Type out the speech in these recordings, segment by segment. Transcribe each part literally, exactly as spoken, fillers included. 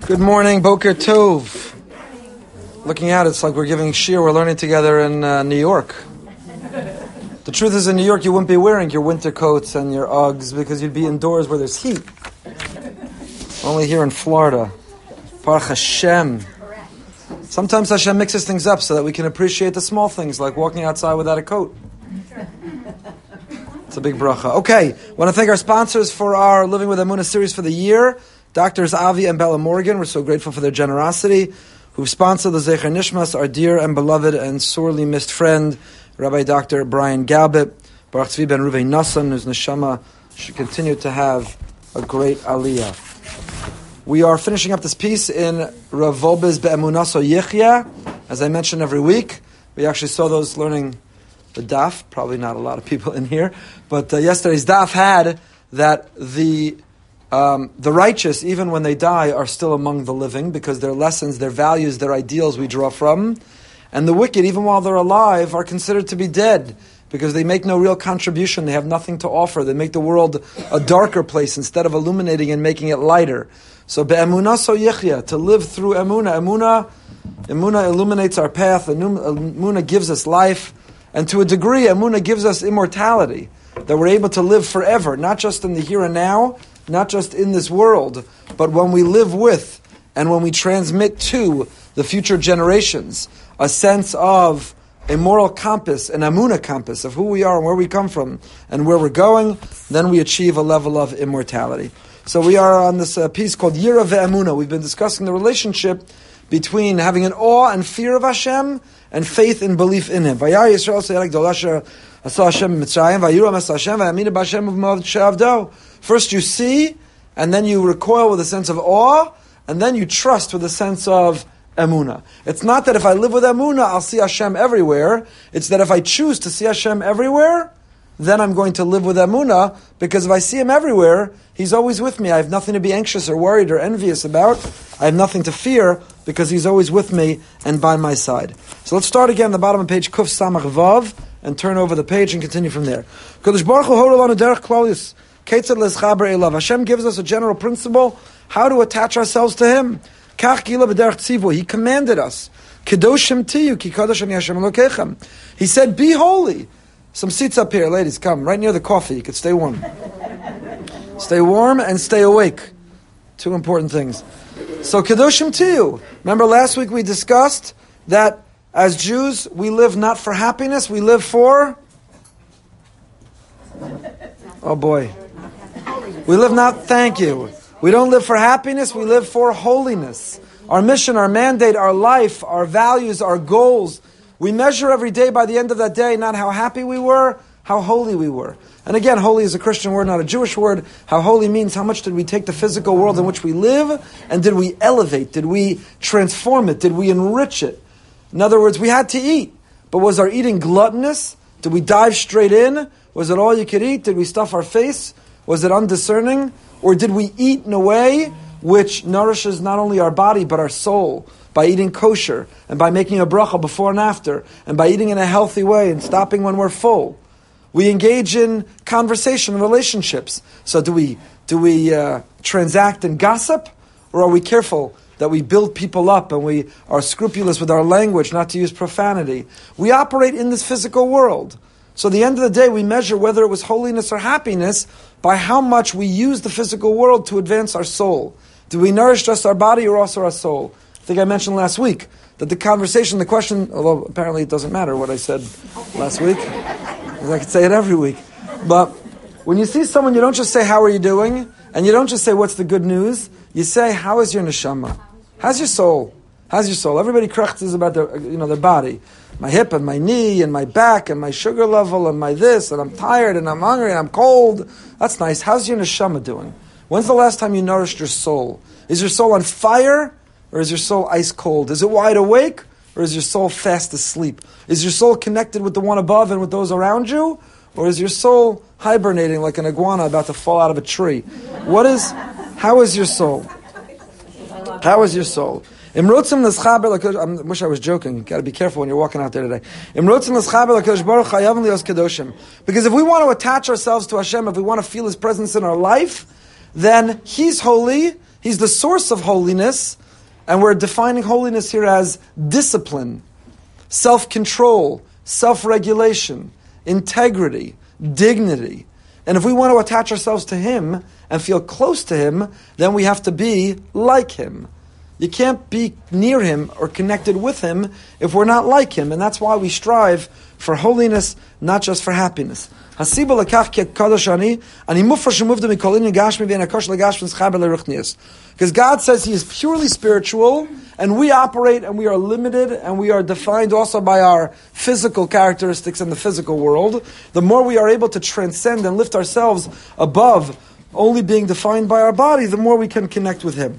Good morning, Boker Tov. Looking at it, it's like we're giving shiur, we're learning together in uh, New York. The truth is, in New York, you wouldn't be wearing your winter coats and your Uggs because you'd be indoors where there's heat. Only here in Florida. Baruch Hashem. Sometimes Hashem mixes things up so that we can appreciate the small things, like walking outside without a coat. It's a big bracha. Okay, I want to thank our sponsors for our Living with Emunah series for the year. Doctors Avi and Bella Morgan, we're so grateful for their generosity, who've sponsored the Zecher Nishmas, our dear and beloved and sorely missed friend, Rabbi Doctor Brian Galbit, Baruch Tzvi ben Ruvei Nassan, whose neshama should continue to have a great aliyah. We are finishing up this piece in Rav Wolbe's Be'emunaso Yichya. As I mention every week, we actually saw those learning the daf, probably not a lot of people in here, but uh, yesterday's daf had that the Um, the righteous, even when they die, are still among the living because their lessons, their values, their ideals we draw from. And the wicked, even while they're alive, are considered to be dead because they make no real contribution. They have nothing to offer. They make the world a darker place instead of illuminating and making it lighter. So be'emunah so yichya, to live through emunah. Emunah, emunah illuminates our path. Emunah gives us life. And to a degree, emunah gives us immortality, that we're able to live forever, not just in the here and now, not just in this world, but when we live with and when we transmit to the future generations a sense of a moral compass, an emunah compass of who we are and where we come from and where we're going, then we achieve a level of immortality. So we are on this uh, piece called Yira ve'emunah. We've been discussing the relationship between having an awe and fear of Hashem and faith and belief in Him. Vayar Yisrael se'elek dolasha asa Hashem mitzrayim vayuram asa Hashem vayamina b'Hashem uv'mod she'avdo. First you see, and then you recoil with a sense of awe, and then you trust with a sense of emunah. It's not that if I live with emunah, I'll see Hashem everywhere. It's that if I choose to see Hashem everywhere, then I'm going to live with emunah, because if I see Him everywhere, He's always with me. I have nothing to be anxious or worried or envious about. I have nothing to fear, because He's always with me and by my side. So let's start again at the bottom of page Kuf Samach Vav, and turn over the page and continue from there. Kodesh Baruch Hu Hora Lanu Derech Klal Hashem gives us a general principle how to attach ourselves to Him. He commanded us. He said, be holy. Some seats up here, ladies, come, right near the coffee. You could stay warm. Stay warm and stay awake. Two important things. So, Kedoshim Tiyu. Remember last week we discussed that as Jews, we live not for happiness, we live for... Oh boy. We live not, thank you. We don't live for happiness, we live for holiness. Our mission, our mandate, our life, our values, our goals. We measure every day by the end of that day, not how happy we were, how holy we were. And again, holy is a Christian word, not a Jewish word. How holy means how much did we take the physical world in which we live, and did we elevate, did we transform it, did we enrich it? In other words, we had to eat, but was our eating gluttonous? Did we dive straight in? Was it all you could eat? Did we stuff our face? Was it undiscerning? Or did we eat in a way which nourishes not only our body but our soul, by eating kosher, and by making a bracha before and after, and by eating in a healthy way and stopping when we're full? We engage in conversation and relationships. So do we do we uh, transact and gossip? Or are we careful that we build people up and we are scrupulous with our language, not to use profanity? We operate in this physical world. So at the end of the day, we measure whether it was holiness or happiness by how much we use the physical world to advance our soul. Do we nourish just our body or also our soul? I think I mentioned last week that the conversation, the question, although apparently it doesn't matter what I said last week, because I could say it every week. But when you see someone, you don't just say, how are you doing? And you don't just say, what's the good news? You say, how is your neshama? How's your soul? How's your soul? Everybody is about their, you know, their body. My hip and my knee and my back and my sugar level and my this, and I'm tired and I'm hungry and I'm cold. That's nice. How's your neshama doing? When's the last time you nourished your soul? Is your soul on fire or is your soul ice cold? Is it wide awake or is your soul fast asleep? Is your soul connected with the one above and with those around you? Or is your soul hibernating like an iguana about to fall out of a tree? What is, how is your soul? How is your soul? I wish I was joking. Got to be careful when you're walking out there today. Because if we want to attach ourselves to Hashem, if we want to feel His presence in our life, then He's holy, He's the source of holiness, and we're defining holiness here as discipline, self-control, self-regulation, integrity, dignity. And if we want to attach ourselves to Him and feel close to Him, then we have to be like Him. You can't be near Him or connected with Him if we're not like Him. And that's why we strive for holiness, not just for happiness. Because God says He is purely spiritual, and we operate and we are limited and we are defined also by our physical characteristics in the physical world. The more we are able to transcend and lift ourselves above only being defined by our body, the more we can connect with Him.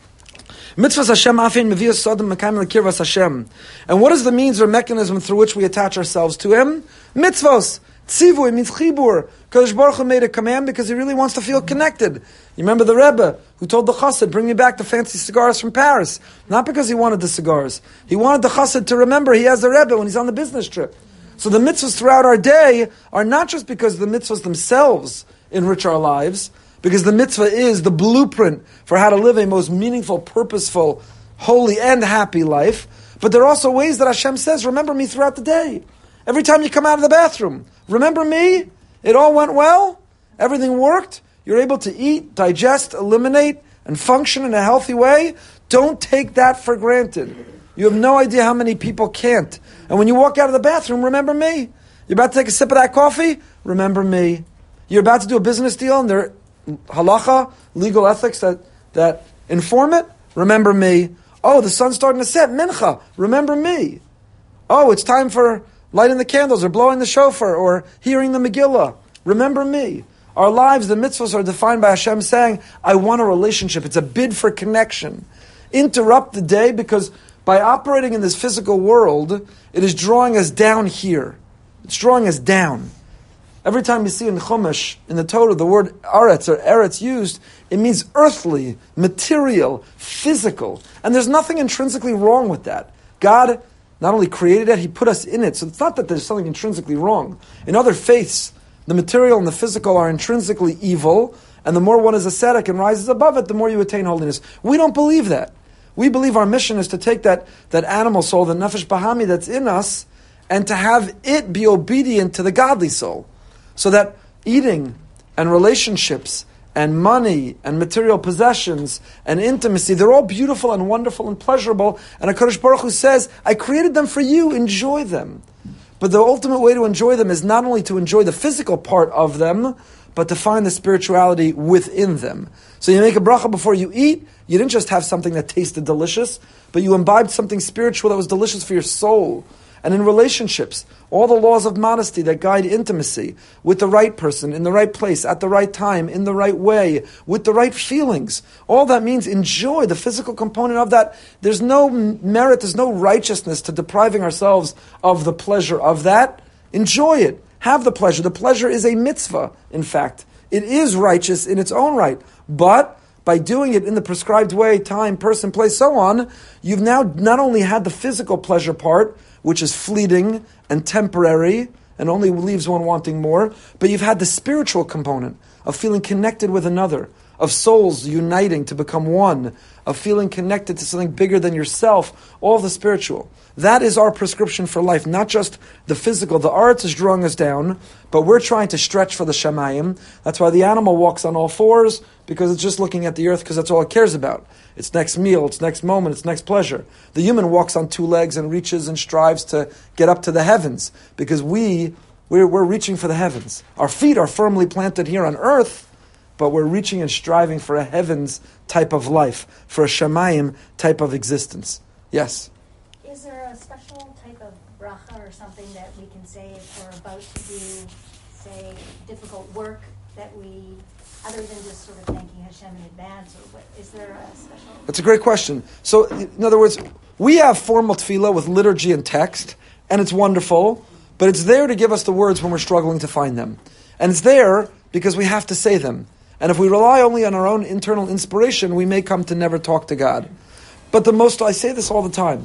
Mitzvahs Hashem afin mevias sodom mekayim lekirvas Hashem. And what is the means or mechanism through which we attach ourselves to Him? Mitzvahs. Tzivui means chibur. Kadosh Baruch Hu made a command because He really wants to feel connected. You remember the Rebbe who told the Chassid, bring me back the fancy cigars from Paris. Not because he wanted the cigars. He wanted the Chassid to remember he has the Rebbe when he's on the business trip. So the mitzvahs throughout our day are not just because the mitzvahs themselves enrich our lives, because the mitzvah is the blueprint for how to live a most meaningful, purposeful, holy, and happy life. But there are also ways that Hashem says, remember me throughout the day. Every time you come out of the bathroom, remember me? It all went well? Everything worked? You're able to eat, digest, eliminate, and function in a healthy way? Don't take that for granted. You have no idea how many people can't. And when you walk out of the bathroom, remember me. You're about to take a sip of that coffee? Remember me. You're about to do a business deal and there are halacha, legal ethics that, that inform it? Remember me. Oh, the sun's starting to set. Mincha. Remember me. Oh, it's time for lighting the candles or blowing the shofar or hearing the Megillah. Remember me. Our lives, the mitzvahs, are defined by Hashem saying, I want a relationship. It's a bid for connection. Interrupt the day because by operating in this physical world, it is drawing us down here. It's drawing us down. Every time you see in Chumash, in the Torah, the word aretz or eretz used, it means earthly, material, physical. And there's nothing intrinsically wrong with that. God not only created it, He put us in it. So it's not that there's something intrinsically wrong. In other faiths, the material and the physical are intrinsically evil, and the more one is ascetic and rises above it, the more you attain holiness. We don't believe that. We believe our mission is to take that, that animal soul, the nefesh bahami that's in us, and to have it be obedient to the godly soul. So that eating and relationships and money and material possessions and intimacy, they're all beautiful and wonderful and pleasurable. And HaKadosh Baruch Hu says, I created them for you, enjoy them. But the ultimate way to enjoy them is not only to enjoy the physical part of them, but to find the spirituality within them. So you make a bracha before you eat, you didn't just have something that tasted delicious, but you imbibed something spiritual that was delicious for your soul. And in relationships, all the laws of modesty that guide intimacy with the right person, in the right place, at the right time, in the right way, with the right feelings. All that means enjoy the physical component of that. There's no merit, there's no righteousness to depriving ourselves of the pleasure of that. Enjoy it. Have the pleasure. The pleasure is a mitzvah, in fact. It is righteous in its own right. But by doing it in the prescribed way, time, person, place, so on, you've now not only had the physical pleasure part, which is fleeting and temporary and only leaves one wanting more, but you've had the spiritual component of feeling connected with another, of souls uniting to become one, of feeling connected to something bigger than yourself, all the spiritual. That is our prescription for life, not just the physical. The arts is drawing us down, but we're trying to stretch for the shamayim. That's why the animal walks on all fours, because it's just looking at the earth because that's all it cares about. Its next meal, its next moment, its next pleasure. The human walks on two legs and reaches and strives to get up to the heavens, because we, we're, we're reaching for the heavens. Our feet are firmly planted here on earth, but we're reaching and striving for a heavens type of life, for a shamayim type of existence. Yes? Is there a special type of bracha or something that we can say if we're about to do, say, difficult work that we, other than just sort of thanking Hashem in advance, or what, is there a special? That's a great question. So, in other words, we have formal tefillah with liturgy and text, and it's wonderful, but it's there to give us the words when we're struggling to find them. And it's there because we have to say them. And if we rely only on our own internal inspiration, we may come to never talk to God. But the most, I say this all the time,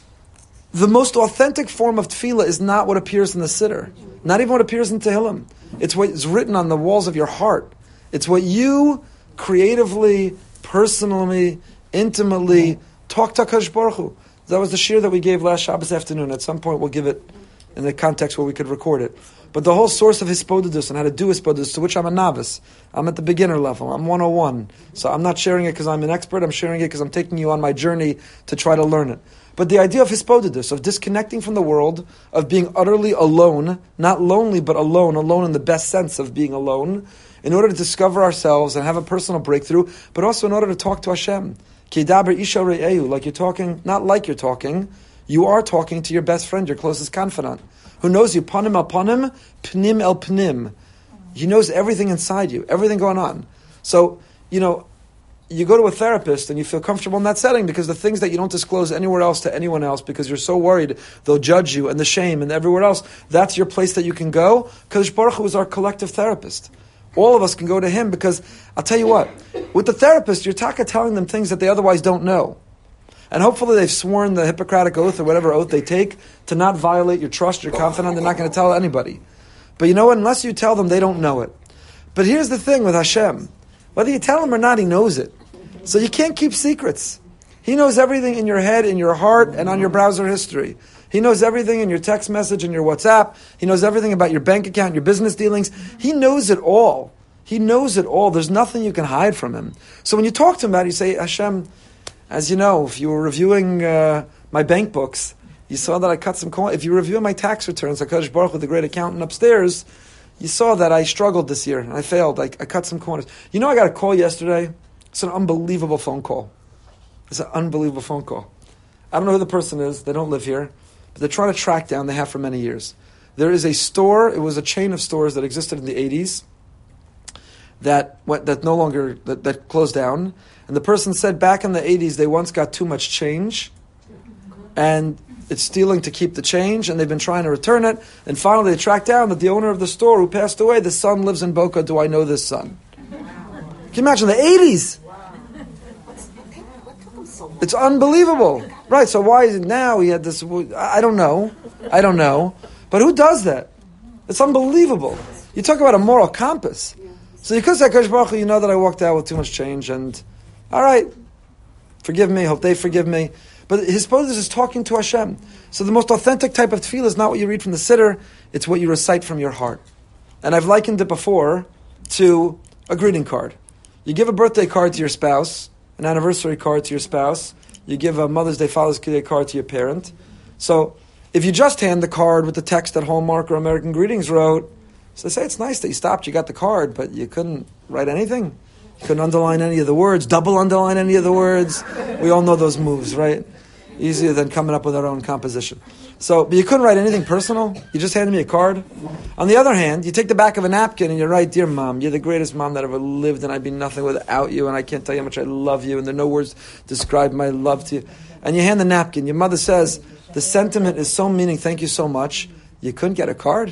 the most authentic form of tefillah is not what appears in the siddur, not even what appears in Tehillim. It's what is written on the walls of your heart. It's what you creatively, personally, intimately talk to HaKadosh Baruch Hu. That was the shir that we gave last Shabbos afternoon. At some point we'll give it in the context where we could record it. But the whole source of Hispodidus and how to do Hispodidus, to which I'm a novice. I'm at the beginner level. I'm one oh one. So I'm not sharing it because I'm an expert. I'm sharing it because I'm taking you on my journey to try to learn it. But the idea of Hispodidus, of disconnecting from the world, of being utterly alone, not lonely, but alone, alone in the best sense of being alone, in order to discover ourselves and have a personal breakthrough, but also in order to talk to Hashem. Kidaber isha re'ehu, like you're talking, not like you're talking, you are talking to your best friend, your closest confidant, who knows you, panim el panim, pnim el pnim. He knows everything inside you, everything going on. So, you know, you go to a therapist and you feel comfortable in that setting because the things that you don't disclose anywhere else to anyone else because you're so worried they'll judge you, and the shame and everywhere else, that's your place that you can go. Kadosh Baruch Hu is our collective therapist. All of us can go to him because, I'll tell you what, with the therapist, you're taka telling them things that they otherwise don't know. And hopefully they've sworn the Hippocratic Oath or whatever oath they take to not violate your trust, your confidence. They're not going to tell anybody. But you know what? Unless you tell them, they don't know it. But here's the thing with Hashem. Whether you tell him or not, he knows it. So you can't keep secrets. He knows everything in your head, in your heart, and on your browser history. He knows everything in your text message and your WhatsApp. He knows everything about your bank account, your business dealings. He knows it all. He knows it all. There's nothing you can hide from him. So when you talk to him about it, you say, Hashem, as you know, if you were reviewing uh, my bank books, you saw that I cut some corners. If you review my tax returns, HaKadosh Baruch Hu, the great accountant upstairs, you saw that I struggled this year and I failed. I, I cut some corners. You know, I got a call yesterday. It's an unbelievable phone call. It's an unbelievable phone call. I don't know who the person is. They don't live here. But they're trying to track down. They have for many years. There is a store. It was a chain of stores that existed in the eighties that went, that no longer, that, that closed down. And the person said back in the eighties, they once got too much change. And it's stealing to keep the change. And they've been trying to return it. And finally they tracked down that the owner of the store who passed away, the son lives in Boca. Do I know this son? Can you imagine the eighties? It's unbelievable. Right, so why is it now he had this... I don't know. I don't know. But who does that? It's unbelievable. You talk about a moral compass. So you could say, HaKadosh Baruch Hu, you know that I walked out with too much change, and all right, forgive me, hope they forgive me. But his purpose is talking to Hashem. So the most authentic type of tefillah is not what you read from the siddur, it's what you recite from your heart. And I've likened it before to a greeting card. You give a birthday card to your spouse, an anniversary card to your spouse, you give a Mother's Day, Father's Day card to your parent. So if you just hand the card with the text that Hallmark or American Greetings wrote, so they say it's nice that you stopped, you got the card, but you couldn't write anything. You couldn't underline any of the words, double underline any of the words. We all know those moves, right? Easier than coming up with our own composition. So, but you couldn't write anything personal. You just handed me a card. On the other hand, you take the back of a napkin and you write, "Dear Mom, you're the greatest mom that ever lived, and I'd be nothing without you, and I can't tell you how much I love you, and there are no words to describe my love to you." And you hand the napkin. Your mother says, "The sentiment is so meaning. Thank you so much." You couldn't get a card.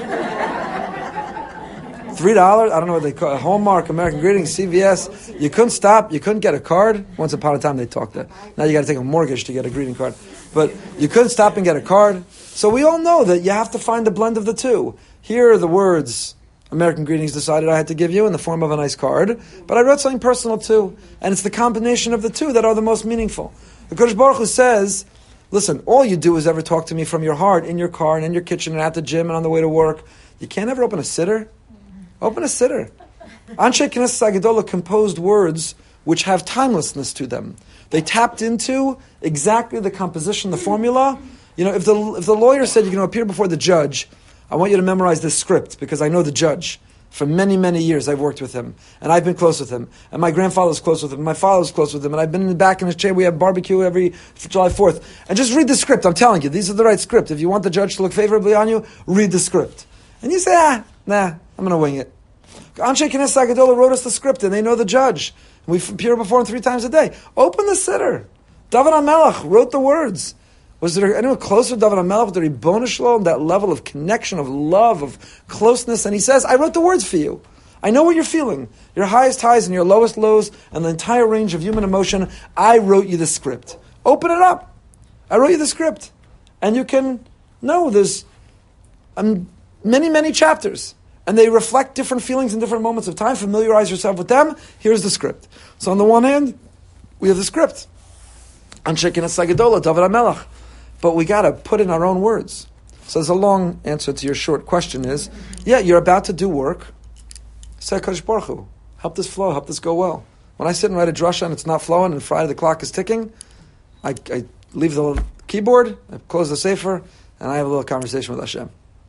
Three dollars. I don't know what they call it. Hallmark, American Greetings, C V S. You couldn't stop. You couldn't get a card. Once upon a time, they talked that. Now you got to take a mortgage to get a greeting card. But you couldn't stop and get a card. So we all know that you have to find the blend of the two. Here are the words American Greetings decided I had to give you in the form of a nice card. But I wrote something personal too. And it's the combination of the two that are the most meaningful. The Kodesh Baruch Hu says, listen, all you do is ever talk to me from your heart, in your car and in your kitchen and at the gym and on the way to work. You can't ever open a siddur. Open a siddur. Anshe Knesset Gedolah composed words which have timelessness to them. They tapped into exactly the composition, the formula. You know, if the if the lawyer said you're going to appear before the judge, I want you to memorize this script because I know the judge. For many, many years I've worked with him. And I've been close with him. And my grandfather's close with him. My father's close with him. And I've been in the back in his chair. We have barbecue every July fourth. And just read the script. I'm telling you, these are the right script. If you want the judge to look favorably on you, read the script. And you say, ah, nah, I'm going to wing it. Anshe Knesset Gedolah wrote us the script, and they know the judge. We appear before him three times a day. Open the siddur. David HaMelech wrote the words. Was there anyone closer to David HaMelech, the Ribono Shel Olam, that level of connection, of love, of closeness? And he says, I wrote the words for you. I know what you're feeling. Your highest highs and your lowest lows, and the entire range of human emotion. I wrote you the script. Open it up. I wrote you the script. And you can know there's um, many, many chapters. and they reflect different feelings in different moments of time. Familiarize yourself with them. Here's the script. So on the one hand, we have the script. Anshe Knesset Gedola, David HaMelech. But we got to put in our own words. So there's a long answer to your short question is, yeah, you're about to do work. Say HaKadosh Baruch Hu, help this flow, help this go well. When I sit and write a drasha and it's not flowing and Friday the clock is ticking, I, I leave the keyboard, I close the sefer, and I have a little conversation with Hashem.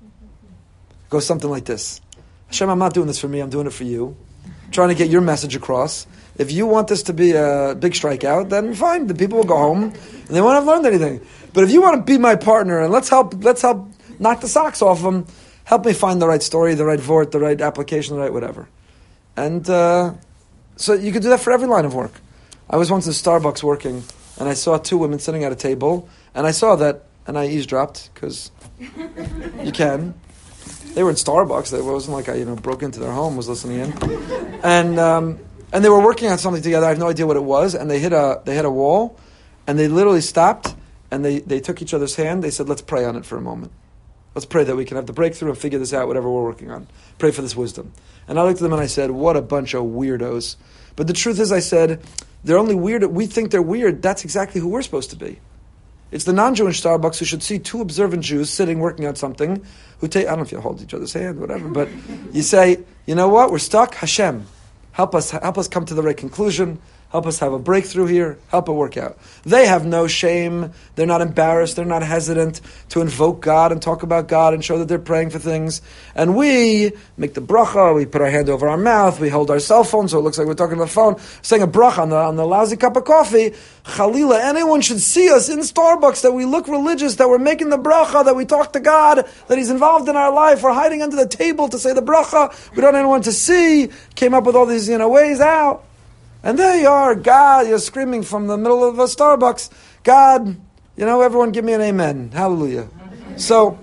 It goes something like this. Hashem, I'm not doing this for me, I'm doing it for you. I'm trying to get your message across. If you want this to be a big strikeout, then fine, the people will go home and they won't have learned anything. But if you want to be my partner and let's help let's help knock the socks off them, help me find the right story, the right vort, the right application, the right whatever. And uh, so you could do that for every line of work. I was once in Starbucks working and I saw two women sitting at a table and I saw that, and I eavesdropped because you can. They were in Starbucks. It wasn't like I, you know, broke into their home, was listening in, and um, and they were working on something together. I have no idea what it was, and they hit a they hit a wall, and they literally stopped, and they, they took each other's hand. They said, "Let's pray on it for a moment. Let's pray that we can have the breakthrough and figure this out. Whatever we're working on, pray for this wisdom." And I looked at them and I said, "What a bunch of weirdos!" But the truth is, I said, they're only weird. We think they're weird. That's exactly who we're supposed to be. It's the non-Jewish Starbucks who should see two observant Jews sitting, working on something, who take, I don't know if you hold each other's hand, whatever, but you say, you know what, we're stuck, Hashem, help us, help us come to the right conclusion, help us have a breakthrough here, help it work out. They have no shame, they're not embarrassed, they're not hesitant to invoke God and talk about God and show that they're praying for things. And we make the bracha, we put our hand over our mouth, we hold our cell phone so it looks like we're talking on the phone, saying a bracha on the, on the lousy cup of coffee. Chalila, anyone should see us in Starbucks, that we look religious, that we're making the bracha, that we talk to God, that He's involved in our life, we're hiding under the table to say the bracha, we don't want anyone to see, came up with all these, you know, ways out. And there you are, God, you're screaming from the middle of a Starbucks, God, you know, everyone give me an amen. Hallelujah. So,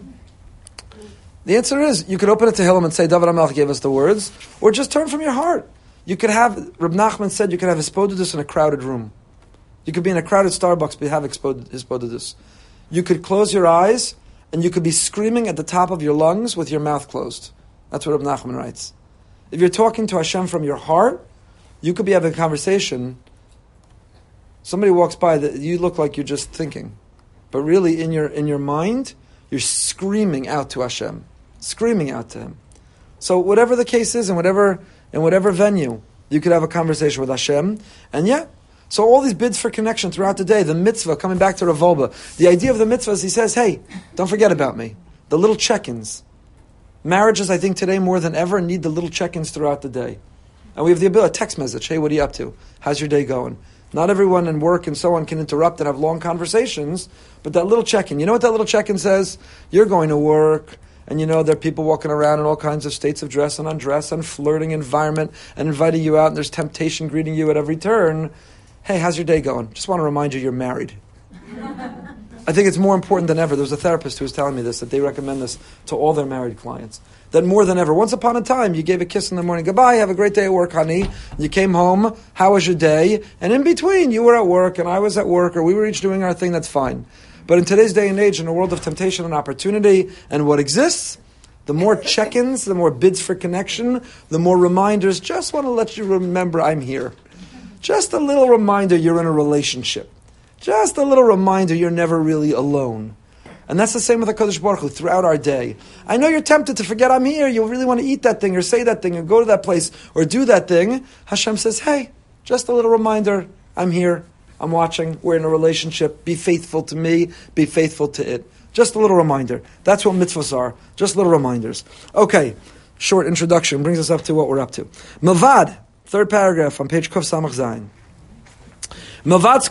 the answer is, you could open it to Tehillim and say, David HaMelech gave us the words, or just turn from your heart. You could have, Reb Nachman said, you could have Hisbodedus in a crowded room. You could be in a crowded Starbucks, but have Hisbodedus. You could close your eyes, and you could be screaming at the top of your lungs with your mouth closed. That's what Reb Nachman writes. If you're talking to Hashem from your heart, you could be having a conversation. Somebody walks by, that you look like you're just thinking. But really, in your in your mind, you're screaming out to Hashem. Screaming out to Him. So whatever the case is, in whatever, in whatever venue, you could have a conversation with Hashem. And yeah, so all these bids for connection throughout the day, the mitzvah, coming back to Rav Wolbe, the idea of the mitzvah is he says, hey, don't forget about me. The little check-ins. Marriages, I think, today more than ever need the little check-ins throughout the day. And we have the ability, a text message, hey, what are you up to? How's your day going? Not everyone in work and so on can interrupt and have long conversations, but that little check-in, you know what that little check-in says? You're going to work, and you know there are people walking around in all kinds of states of dress and undress and flirting environment and inviting you out, and there's temptation greeting you at every turn. Hey, how's your day going? Just want to remind you you're married. I think it's more important than ever. There was a therapist who was telling me this, that they recommend this to all their married clients. That more than ever, once upon a time, you gave a kiss in the morning, goodbye, have a great day at work, honey. You came home, how was your day? And in between, you were at work and I was at work, or we were each doing our thing, that's fine. But in today's day and age, in a world of temptation and opportunity, and what exists, the more check-ins, the more bids for connection, the more reminders, just want to let you remember I'm here. Just a little reminder you're in a relationship. Just a little reminder you're never really alone. And that's the same with HaKadosh Baruch Hu throughout our day. I know you're tempted to forget I'm here. You really want to eat that thing or say that thing or go to that place or do that thing. Hashem says, hey, just a little reminder. I'm here. I'm watching. We're in a relationship. Be faithful to me. Be faithful to it. Just a little reminder. That's what mitzvahs are. Just little reminders. Okay, short introduction brings us up to what we're up to. Milvad, third paragraph on page Kuf Samach Zayin. In addition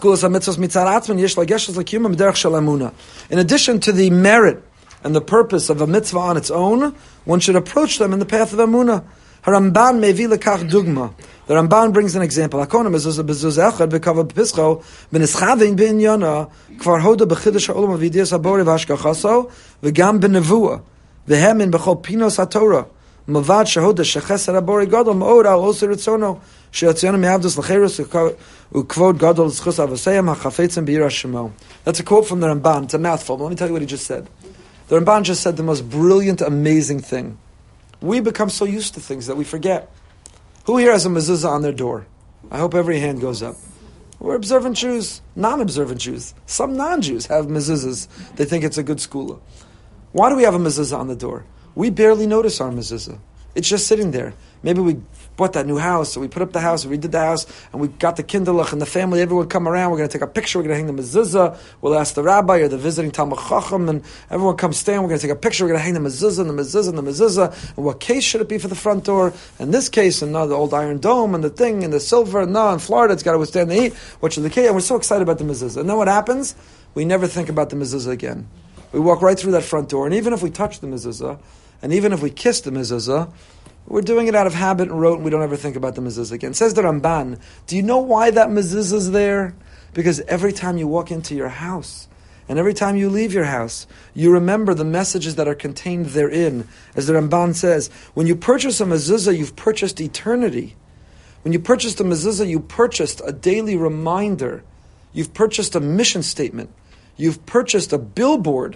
to the merit and the purpose of a mitzvah on its own, one should approach them in the path of Emunah. Haramban mevi lekach dugma. The Ramban brings an example. Hakonim is a bezuz echad bekava pischo benischavin b'inyana kvar hoda b'chidush ha'olam v'yidiyas habori v'hashkachaso v'gam b'nevuah v'hem in b'chol pinos ha'torah mavad shahoda shecheser habori gadol ma'od al osir ritzono she'atzionu me'avdus l'cherus ukvod gadol zchus avaseyam ha'chafetzim b'yira shemo. That's a quote from the Ramban. It's a mouthful. But let me tell you what he just said. The Ramban just said the most brilliant, amazing thing. we become so used to things that we forget. Who here has a mezuzah on their door? I hope every hand goes up. We're observant Jews, non-observant Jews. Some non-Jews have mezuzahs. They think it's a good skula. Why do we have a mezuzah on the door? We barely notice our mezuzah. It's just sitting there. Maybe we bought that new house, so we put up the house, we redid the house, and we got the kinderlach and the family, everyone come around, we're going to take a picture, we're going to hang the mezuzah, we'll ask the rabbi or the visiting Talmud Chacham, and everyone come stand, we're going to take a picture, we're going to hang the mezuzah and the mezuzah and the mezuzah, and what case should it be for the front door, and this case, and no, the old iron dome, and the thing, and the silver, and no, in Florida, it's got to withstand the heat, what should the case, and we're so excited about the mezuzah. And then what happens? We never think about the mezuzah again. We walk right through that front door, and even if we touch the mezuzah, and even if we kiss the mezuzah, we're doing it out of habit and rote, and we don't ever think about the mezuzah again. Says the Ramban, do you know why that mezuzah is there? Because every time you walk into your house, and every time you leave your house, you remember the messages that are contained therein. As the Ramban says, when you purchase a mezuzah, you've purchased eternity. When you purchased a mezuzah, you purchased a daily reminder. You've purchased a mission statement. You've purchased a billboard.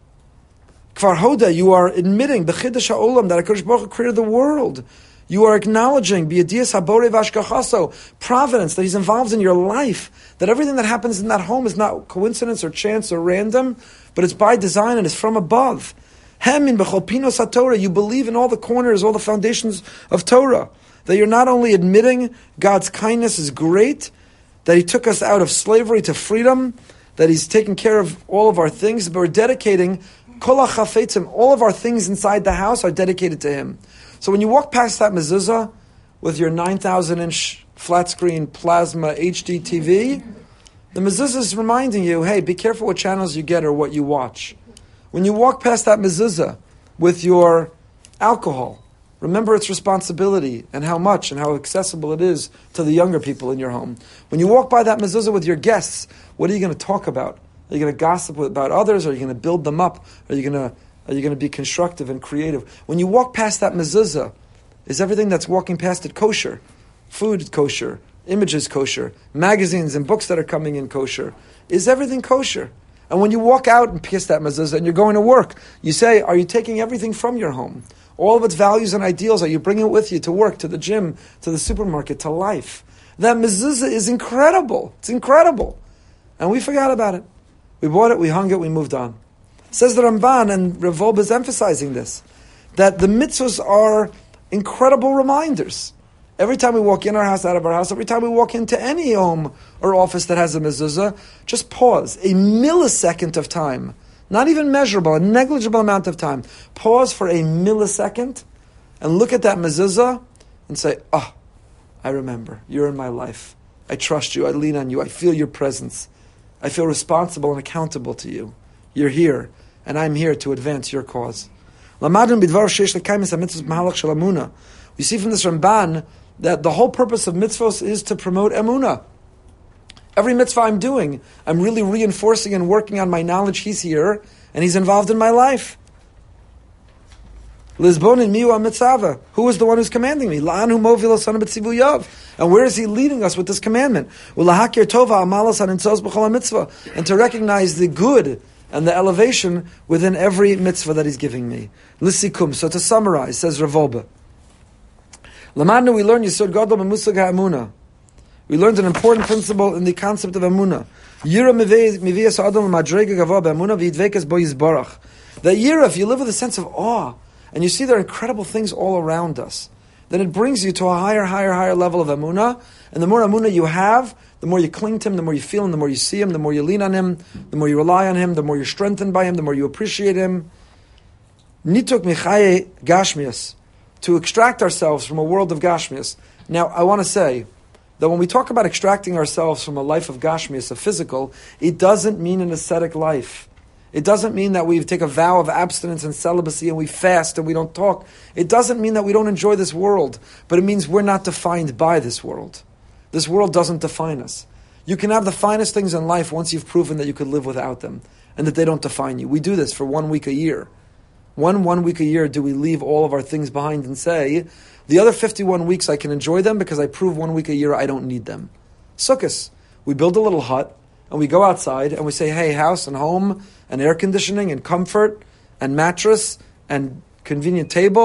Kvar Hoda, you are admitting B'chidash ha'olam that HaKadosh Baruch Hu created the world. You are acknowledging B'yadiyas ha'borei v'ashgachaso, providence, that He's involved in your life, that everything that happens in that home is not coincidence or chance or random, but it's by design and it's from above. Hemin b'chol pinos ha'Torah, you believe in all the corners, all the foundations of Torah, that you're not only admitting God's kindness is great, that He took us out of slavery to freedom, that He's taken care of all of our things, but we're dedicating Kol ha'chafetzim, all of our things inside the house are dedicated to Him. So when you walk past that mezuzah with your nine thousand inch flat screen plasma H D T V, the mezuzah is reminding you, hey, be careful what channels you get or what you watch. When you walk past that mezuzah with your alcohol, remember its responsibility and how much and how accessible it is to the younger people in your home. When you walk by that mezuzah with your guests, what are you going to talk about? Are you going to gossip about others? Or are you going to build them up? Are you going to are you going to be constructive and creative? When you walk past that mezuzah, is everything that's walking past it kosher? Food kosher, images kosher, magazines and books that are coming in kosher. Is everything kosher? And when you walk out and kiss that mezuzah and you're going to work, you say, are you taking everything from your home? All of its values and ideals, are you bringing it with you to work, to the gym, to the supermarket, to life? That mezuzah is incredible. It's incredible. And we forgot about it. We bought it, we hung it, we moved on. Says the Ramban, and Rav Wolbe is emphasizing this, that the mitzvahs are incredible reminders. Every time we walk in our house, out of our house, every time we walk into any home or office that has a mezuzah, just pause. A millisecond of time, not even measurable, a negligible amount of time. Pause for a millisecond and look at that mezuzah and say, oh, I remember. You're in my life. I trust you. I lean on you. I feel your presence. I feel responsible and accountable to you. You're here, and I'm here to advance your cause. We see from this Ramban that the whole purpose of mitzvos is to promote emunah. Every mitzvah I'm doing, I'm really reinforcing and working on my knowledge. He's here, and He's involved in my life. Lizbonin miu mitzvah. Who is the one who's commanding me? La'anu movil sana b'tzivu yav. And where is He leading us with this commandment? Ulahakir tova amalas hanintzos b'chol mitzvah. And to recognize the good and the elevation within every mitzvah that He's giving me. Lisikum. So to summarize, says Rav Wolbe, Lamadnu, we learned Yisod Gadol b'musag ha'emunah. We learned an important principle in the concept of emunah. Yira miviyas adam l'madrega gava b'emunah v'yidvekas bo yizbarach. That yira, if you live with a sense of awe, and you see there are incredible things all around us, then it brings you to a higher, higher, higher level of emunah. And the more emunah you have, the more you cling to Him, the more you feel Him, the more you see Him, the more you lean on Him, the more you rely on Him, the more you're strengthened by Him, the more you appreciate Him. Nituk michaye gashmias. To extract ourselves from a world of gashmias. Now, I want to say that when we talk about extracting ourselves from a life of gashmias, a physical, it doesn't mean an ascetic life. It doesn't mean that we take a vow of abstinence and celibacy and we fast and we don't talk. It doesn't mean that we don't enjoy this world, but it means we're not defined by this world. This world doesn't define us. You can have the finest things in life once you've proven that you could live without them and that they don't define you. We do this for one week a year. One one week a year do we leave all of our things behind and say, the other fifty-one weeks I can enjoy them because I prove one week a year I don't need them. Sukkos. We build a little hut and we go outside and we say, hey, house and home and air conditioning and comfort and mattress and convenient table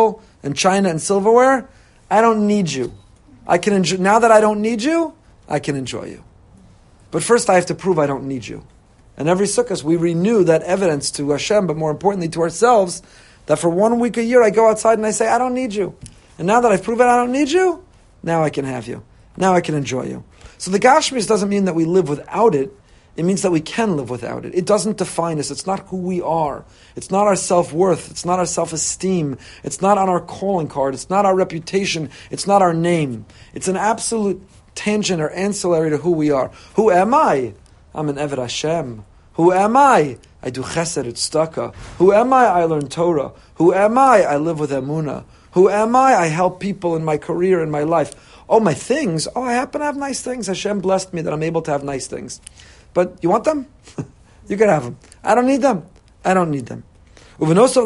and china and silverware, I don't need you. I can enjoy, now that I don't need you, I can enjoy you. But first I have to prove I don't need you. And every Sukkot we renew that evidence to Hashem, but more importantly to ourselves, that for one week a year I go outside and I say, I don't need you. And now that I've proven I don't need you, now I can have you. Now I can enjoy you. So the Gashmis doesn't mean that we live without it. It means that we can live without it. It doesn't define us. It's not who we are. It's not our self-worth. It's not our self-esteem. It's not on our calling card. It's not our reputation. It's not our name. It's an absolute tangent or ancillary to who we are. Who am I? I'm an Eved Hashem. Who am I? I do chesed at tzedakah. Who am I? I learn Torah. Who am I? I live with emunah. Who am I? I help people in my career, in my life. Oh, my things? Oh, I happen to have nice things. Hashem blessed me that I'm able to have nice things. But you want them? You can have them. I don't need them. I don't need them. So when you fulfill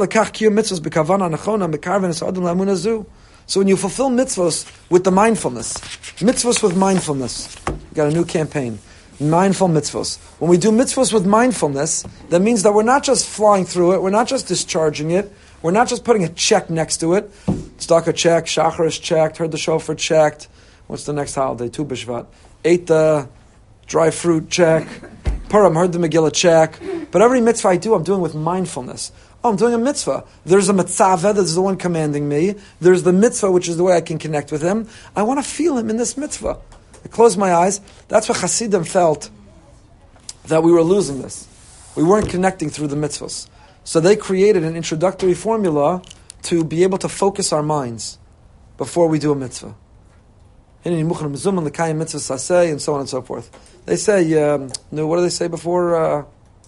mitzvos with the mindfulness, mitzvos with mindfulness, we got a new campaign, mindful mitzvos. When we do mitzvos with mindfulness, that means that we're not just flying through it, we're not just discharging it, we're not just putting a check next to it. Tzedakah check, Shachar is checked, heard the shofar checked. What's the next holiday? Tu B'Shvat. Ate the dry fruit check. Purim, heard the Megillah check. But every mitzvah I do, I'm doing with mindfulness. Oh, I'm doing a mitzvah. There's a mitzvah that's the one commanding me. There's the mitzvah, which is the way I can connect with him. I want to feel him in this mitzvah. I close my eyes. That's what Hasidim felt, that we were losing this. We weren't connecting through the mitzvahs. So they created an introductory formula to be able to focus our minds before we do a mitzvah. And so on and so forth. They say, um, no, what do they say before? Uh,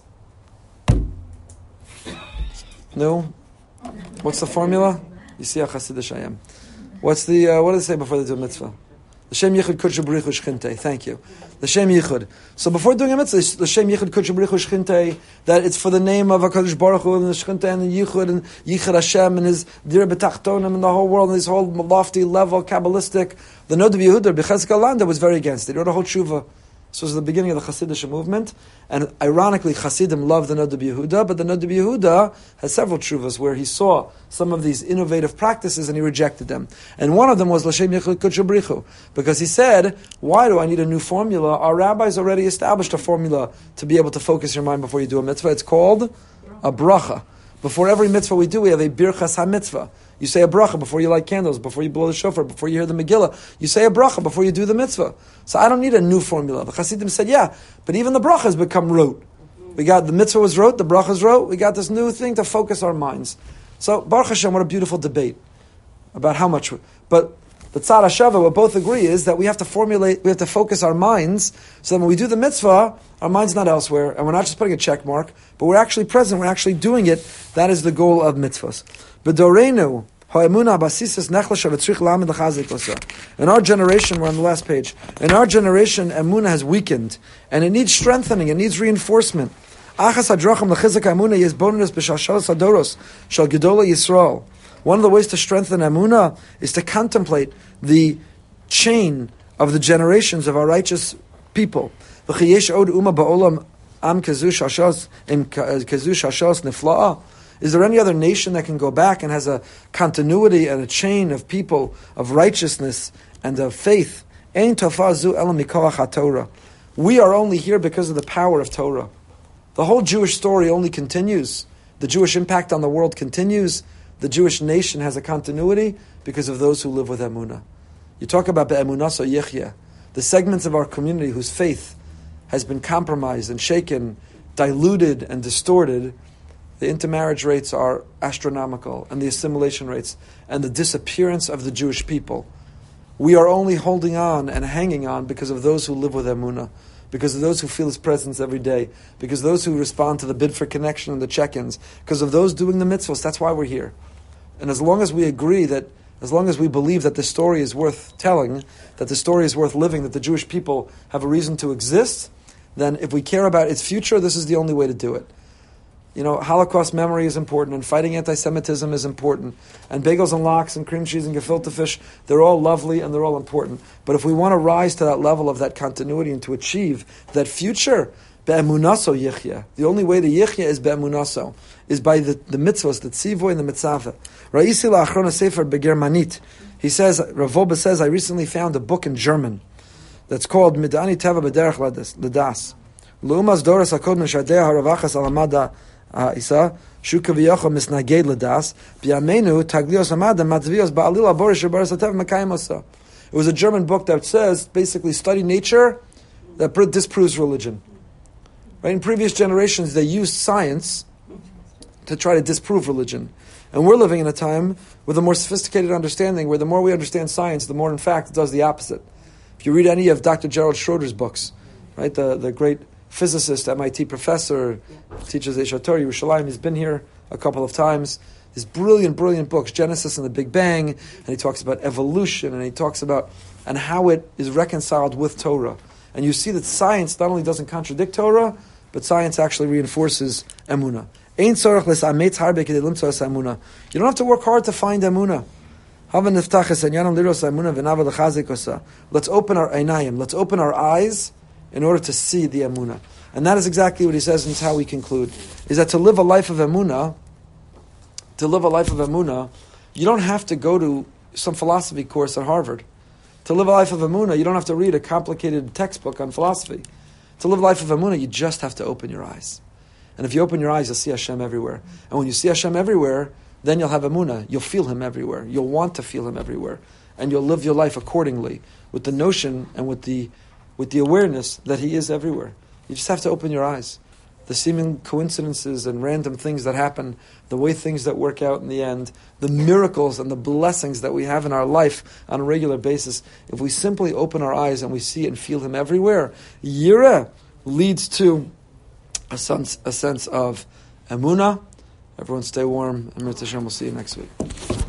no? What's the formula? You see how Hasidish I am. What's the, uh, what do they say before they do a mitzvah? L'shem yichud kudsha b'richu shchinte. Thank you. L'shem yichud. So before doing a mitzvah, l'shem yichud kudsha b'richu shchinte, that it's for the name of HaKadosh Baruch Hu and the shchinte and the yichud and yichud Hashem and his dir b'tachtonim and the whole world and his whole lofty level, Kabbalistic. The Nod of Yehuda, B'chezkel Landa, was very against it. He wrote a whole tshuva. This was the beginning of the Hasidic movement, and ironically, Hasidim loved the Nod of Yehuda, but the Nod of Yehuda has several tshuvas where he saw some of these innovative practices and he rejected them. And one of them was L'Shem Yichud Kudsha B'richu, because he said, why do I need a new formula? Our rabbis already established a formula to be able to focus your mind before you do a mitzvah. It's called a bracha. Before every mitzvah we do, we have a birchas ha-mitzvah. You say a bracha before you light candles, before you blow the shofar, before you hear the Megillah. You say a bracha before you do the mitzvah. So I don't need a new formula. The Hasidim said, yeah, but even the bracha has become rote. We got, the mitzvah was rote, the bracha is rote. We got this new thing to focus our minds. So Baruch Hashem, what a beautiful debate about how much. But the Tzad HaShavah, what both agree is that we have to formulate, we have to focus our minds, so that when we do the mitzvah, our mind's not elsewhere, and we're not just putting a check mark, but we're actually present, we're actually doing it. That is the goal of mitzvahs. B'doreinu, in our generation, we're on the last page, in our generation, emunah has weakened, and it needs strengthening, it needs reinforcement. One of the ways to strengthen emunah is to contemplate the chain of the generations of our righteous people. Is there any other nation that can go back and has a continuity and a chain of people of righteousness and of faith? We are only here because of the power of Torah. The whole Jewish story only continues. The Jewish impact on the world continues. The Jewish nation has a continuity because of those who live with emunah. You talk about be'emunah so yechya, the segments of our community whose faith has been compromised and shaken, diluted and distorted. The intermarriage rates are astronomical, and the assimilation rates, and the disappearance of the Jewish people. We are only holding on and hanging on because of those who live with emunah, because of those who feel His presence every day, because of those who respond to the bid for connection and the check-ins, because of those doing the mitzvahs. That's why we're here. And as long as we agree that, as long as we believe that the story is worth telling, that the story is worth living, that the Jewish people have a reason to exist, then if we care about its future, this is the only way to do it. You know, Holocaust memory is important, and fighting anti-Semitism is important, and bagels and lox and cream cheese and gefilte fish, they're all lovely and they're all important. But if we want to rise to that level of that continuity and to achieve that future, Be'emunaso yichya. The only way to yichya is be'emunaso, is by the, the mitzvahs, the tzivoy and the mitzvah. Ra'isi la'achrona sefer begermanit. He says, Rav Wolbe says, I recently found a book in German that's called Midani Teva B'derech Ladas. L'umas doras hakod mishadei haravachas alamada isa shuka v'yocho misnaged ladas b'yameinu taglios amada matzvios ba'alila borish baras hatev mekayim osa. It was a German book that says, basically, study nature that disproves religion. Right? In previous generations, they used science to try to disprove religion. And we're living in a time with a more sophisticated understanding, where the more we understand science, the more, in fact, it does the opposite. If you read any of Doctor Gerald Schroeder's books, right, the, the great physicist, M I T professor, teaches Eshat Torah Yerushalayim, he's been here a couple of times. His brilliant, brilliant books, Genesis and the Big Bang, and he talks about evolution, and he talks about and how it is reconciled with Torah. And you see that science not only doesn't contradict Torah, but science actually reinforces emunah. You don't have to work hard to find emunah. Let's open our einayim, let's open our eyes in order to see the emunah. And that is exactly what he says, and it's how we conclude, is that to live a life of emunah, to live a life of emunah, you don't have to go to some philosophy course at Harvard. To live a life of emunah, you don't have to read a complicated textbook on philosophy. To live a life of emunah, you just have to open your eyes. And if you open your eyes, you'll see Hashem everywhere. And when you see Hashem everywhere, then you'll have emunah. You'll feel Him everywhere. You'll want to feel Him everywhere. And you'll live your life accordingly, with the notion and with the with the awareness that He is everywhere. You just have to open your eyes. The seeming coincidences and random things that happen, the way things that work out in the end, the miracles and the blessings that we have in our life on a regular basis, if we simply open our eyes and we see and feel Him everywhere, yireh leads to a sense, a sense of emunah. Everyone stay warm, and Mitzvah Hashem, we'll see you next week.